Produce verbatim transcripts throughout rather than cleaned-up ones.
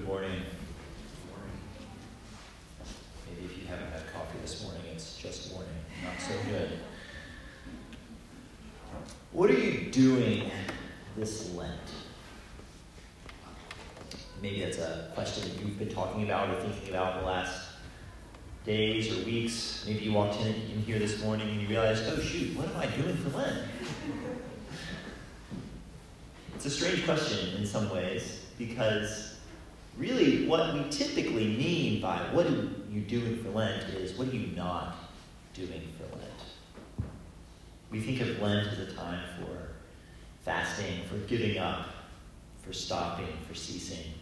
Good morning. Maybe if you haven't had coffee this morning, it's just morning. Not so good. What are you doing this Lent? Maybe that's a question that you've been talking about or thinking about the last days or weeks. Maybe you walked in, in here this morning and you realized, oh shoot, what am I doing for Lent? It's a strange question in some ways, because really what we typically mean by what are you doing for Lent is what are you not doing for Lent? We think of Lent as a time for fasting, for giving up, for stopping, for ceasing.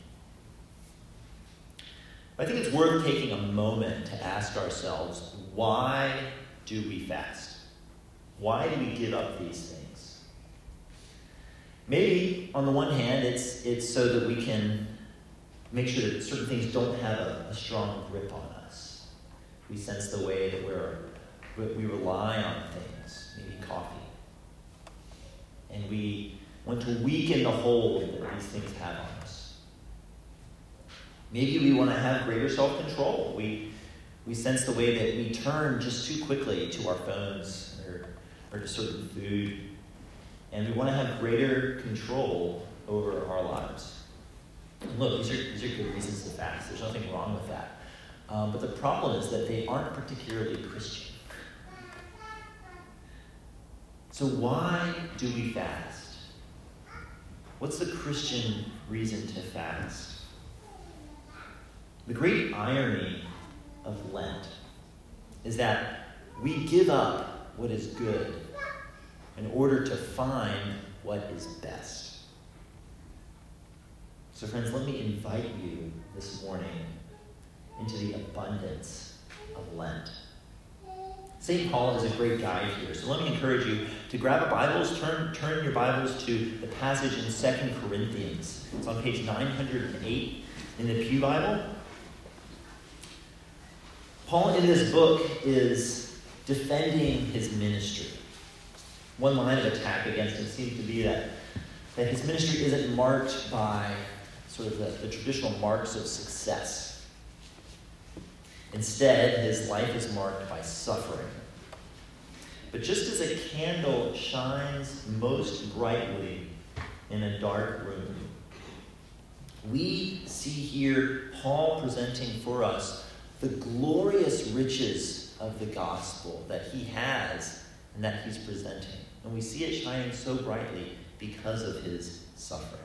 I think it's worth taking a moment to ask ourselves, why do we fast? Why do we give up these things? Maybe, on the one hand, it's it's so that we can make sure that certain things don't have a, a strong grip on us. We sense the way that we're, we rely on things, maybe coffee. And we want to weaken the hold that these things have on us. Maybe we want to have greater self-control. We we sense the way that we turn just too quickly to our phones or, or to certain food. And we want to have greater control over our lives. And look, these are, these are good reasons to fast. There's nothing wrong with that. Um, but the problem is that they aren't particularly Christian. So why do we fast? What's the Christian reason to fast? The great irony of Lent is that we give up what is good in order to find what is best. So friends, let me invite you this morning into the abundance of Lent. Saint Paul is a great guide here, so let me encourage you to grab a Bibles, turn, turn your Bibles to the passage in Second Corinthians. It's on page nine hundred eight in the Pew Bible. Paul in this book is defending his ministry. One line of attack against him seems to be that, that his ministry isn't marked by sort of the, the traditional marks of success. Instead, his life is marked by suffering. But just as a candle shines most brightly in a dark room, we see here Paul presenting for us the glorious riches of the gospel that he has and that he's presenting. And we see it shining so brightly because of his suffering.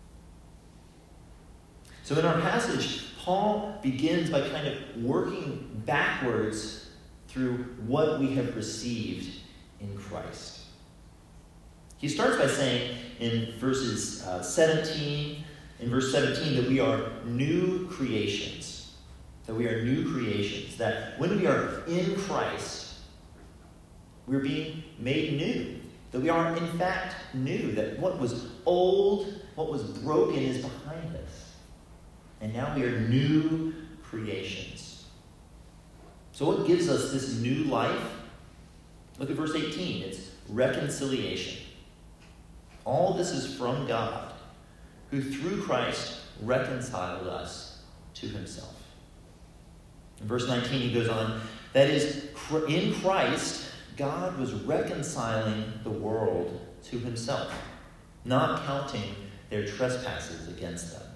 So in our passage, Paul begins by kind of working backwards through what we have received in Christ. He starts by saying in verses uh, seventeen, in verse seventeen, that we are new creations. That we are new creations. That when we are in Christ, we're being made new. That we are, in fact, new. That what was old, what was broken is behind us. And now we are new creations. So what gives us this new life? Look at verse eighteen. It's reconciliation. All this is from God, who through Christ reconciled us to himself. In verse nineteen, he goes on, that is, in Christ, God was reconciling the world to himself, not counting their trespasses against them.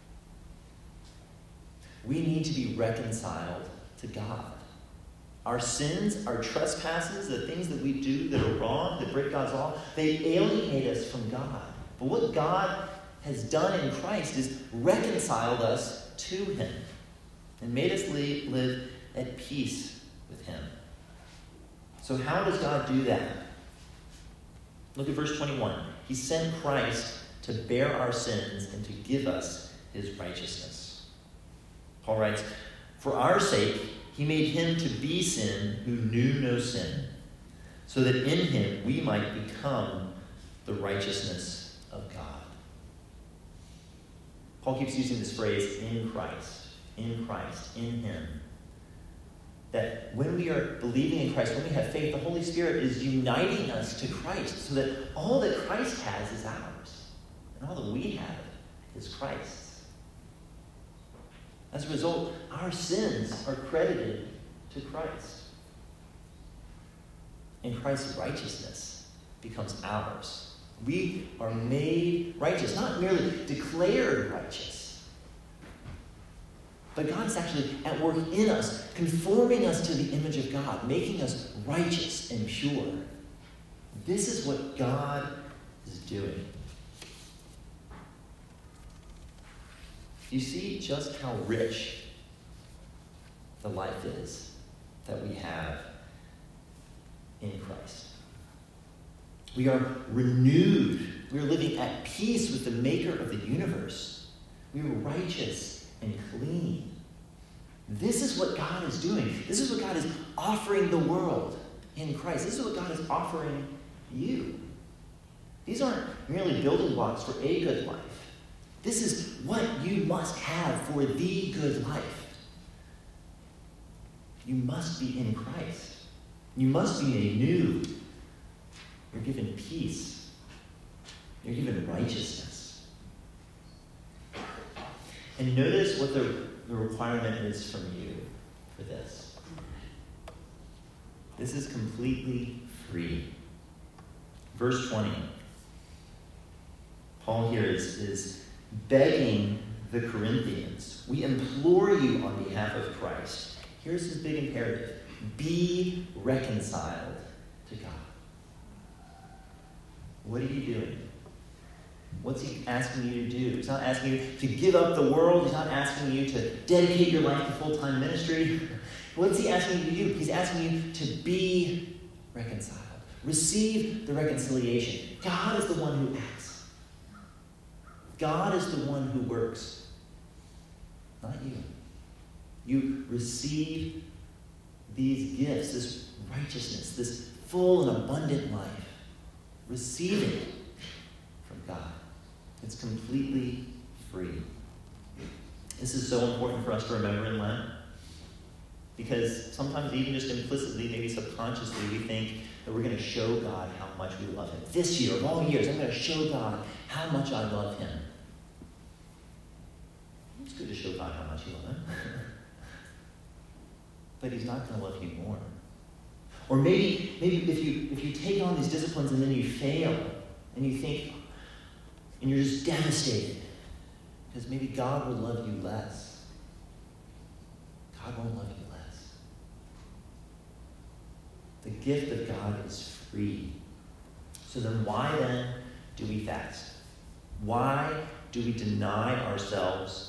We need to be reconciled to God. Our sins, our trespasses, the things that we do that are wrong, that break God's law, they alienate us from God. But what God has done in Christ is reconciled us to him and made us live at peace with him. So how does God do that? Look at verse twenty-one. He sent Christ to bear our sins and to give us his righteousness. Paul writes, for our sake, he made him to be sin who knew no sin, so that in him we might become the righteousness of God. Paul keeps using this phrase, in Christ, in Christ, in him. That when we are believing in Christ, when we have faith, the Holy Spirit is uniting us to Christ so that all that Christ has is ours. And all that we have is Christ's. As a result, our sins are credited to Christ. And Christ's righteousness becomes ours. We are made righteous, not merely declared righteous, but God is actually at work in us, conforming us to the image of God, making us righteous and pure. This is what God is doing. You see just how rich the life is that we have in Christ. We are renewed. We are living at peace with the maker of the universe. We are righteous and clean. This is what God is doing. This is what God is offering the world in Christ. This is what God is offering you. These aren't merely building blocks for a good life. This is what you must have for the good life. You must be in Christ. You must be made new. You're given peace. You're given righteousness. And notice what the, the requirement is from you for this. This is completely free. Verse twenty. Paul here is, is begging the Corinthians. We implore you on behalf of Christ. Here's his big imperative. Be reconciled to God. What are you doing? What's he asking you to do? He's not asking you to give up the world. He's not asking you to dedicate your life to full-time ministry. What's he asking you to do? He's asking you to be reconciled. Receive the reconciliation. God is the one who acts. God is the one who works. Not you. You receive these gifts, this righteousness, this full and abundant life. Receive it from God. It's completely free. This is so important for us to remember in Lent, because sometimes even just implicitly, maybe subconsciously, we think that we're going to show God how much we love him. This year, of all years, I'm going to show God how much I love him. It's good to show God how much you love him. But he's not going to love you more. Or maybe, maybe if you if you take on these disciplines and then you fail, and you think, and you're just devastated, because maybe God will love you less. God won't love you less. The gift of God is free. So then why then do we fast? Why do we deny ourselves,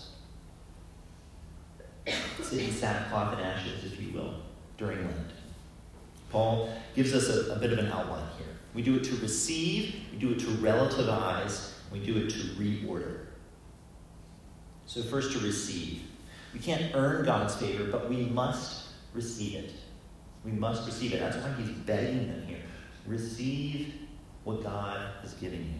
sit in sackcloth and ashes, if you will, during Lent? Paul gives us a, a bit of an outline here. We do it to receive, we do it to relativize, we do it to reorder. So first, to receive. We can't earn God's favor, but we must receive it. We must receive it. That's why he's begging them here. Receive what God has given you.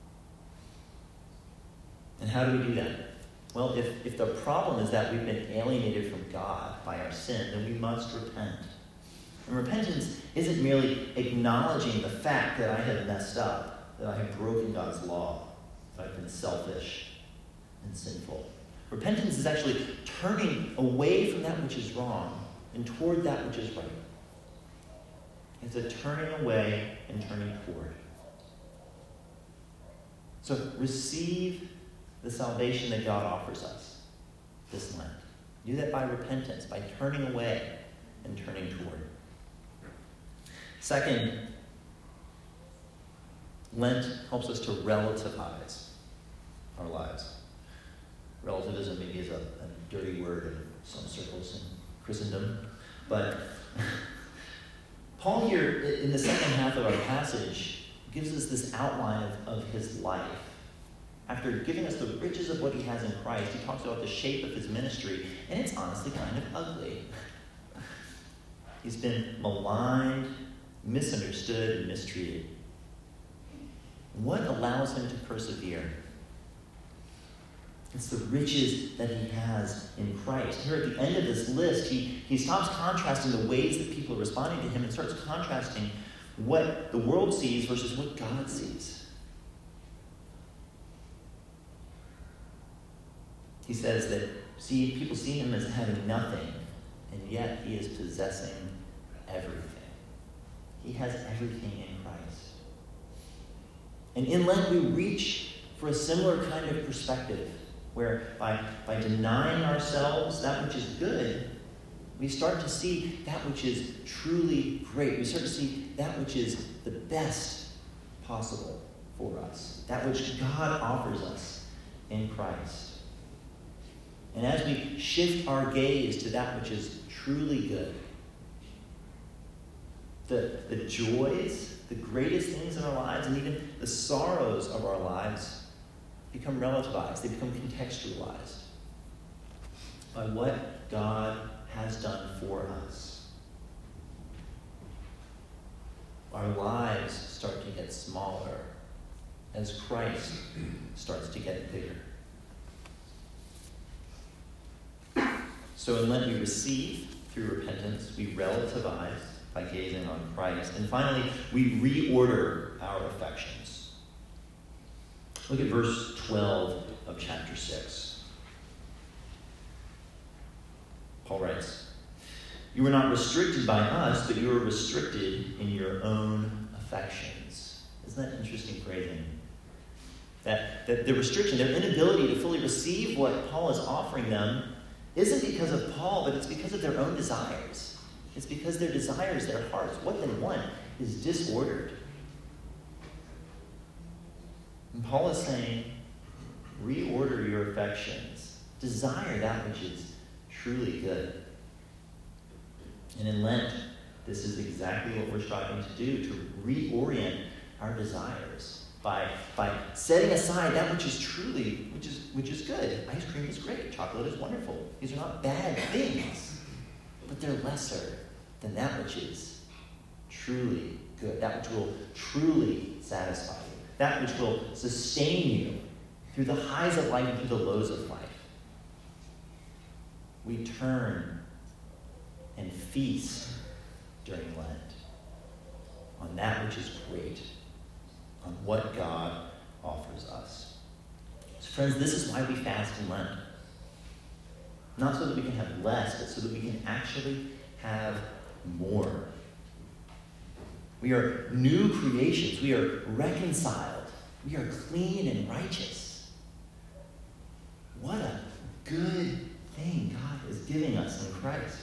And how do we do that? Well, if, if the problem is that we've been alienated from God by our sin, then we must repent. And repentance isn't merely acknowledging the fact that I have messed up, that I have broken God's law, that I've been selfish and sinful. Repentance is actually turning away from that which is wrong and toward that which is right. It's a turning away and turning toward. So receive the salvation that God offers us this Lent. Do that by repentance, by turning away and turning toward. Second, Lent helps us to relativize our lives. Relativism maybe is a, a dirty word in some circles in Christendom, but Paul here, in the second half of our passage, gives us this outline of, of his life. After giving us the riches of what he has in Christ, he talks about the shape of his ministry, and it's honestly kind of ugly. He's been maligned, misunderstood, and mistreated. What allows him to persevere? It's the riches that he has in Christ. Here at the end of this list, he, he stops contrasting the ways that people are responding to him and starts contrasting what the world sees versus what God sees. He says that see people see him as having nothing, and yet he is possessing everything. He has everything in Christ. And in Lent, we reach for a similar kind of perspective, where by, by denying ourselves that which is good, we start to see that which is truly great. We start to see that which is the best possible for us, that which God offers us in Christ. And as we shift our gaze to that which is truly good, the, the joys, the greatest things in our lives, and even the sorrows of our lives become relativized. They become contextualized by what God has done for us. Our lives start to get smaller as Christ starts to get bigger. So in Lent, we receive through repentance, we relativize by gazing on Christ, and finally, we reorder our affections. Look at verse twelve of chapter six. Paul writes, "You are not restricted by us, but you are restricted in your own affections." Isn't that interesting phrasing? That, that the restriction, their inability to fully receive what Paul is offering them, isn't because of Paul, but it's because of their own desires. It's because their desires, their hearts, what they want is disordered. And Paul is saying, reorder your affections. Desire that which is truly good. And in Lent, this is exactly what we're striving to do, to reorient our desires by, by setting aside that which is truly, which is, which is good. Ice cream is great. Chocolate is wonderful. These are not bad things, but they're lesser than that which is truly good, that which will truly satisfy you, that which will sustain you through the highs of life and through the lows of life. We turn and feast during Lent on that which is great, on what God offers us. So friends, this is why we fast in Lent. Not so that we can have less, but so that we can actually have more. We are new creations. We are reconciled. We are clean and righteous. What a good thing God is giving us in Christ.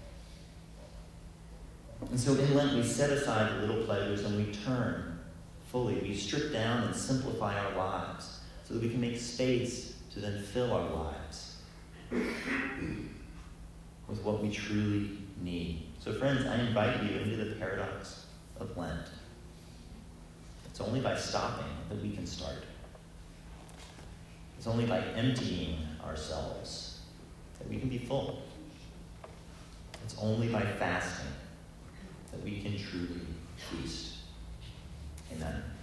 And so in Lent, we set aside the little pleasures and we turn fully. We strip down and simplify our lives so that we can make space to then fill our lives with what we truly need. So friends, I invite you into the paradox of Lent. It's only by stopping that we can start. It's only by emptying ourselves that we can be full. It's only by fasting that we can truly feast. Amen.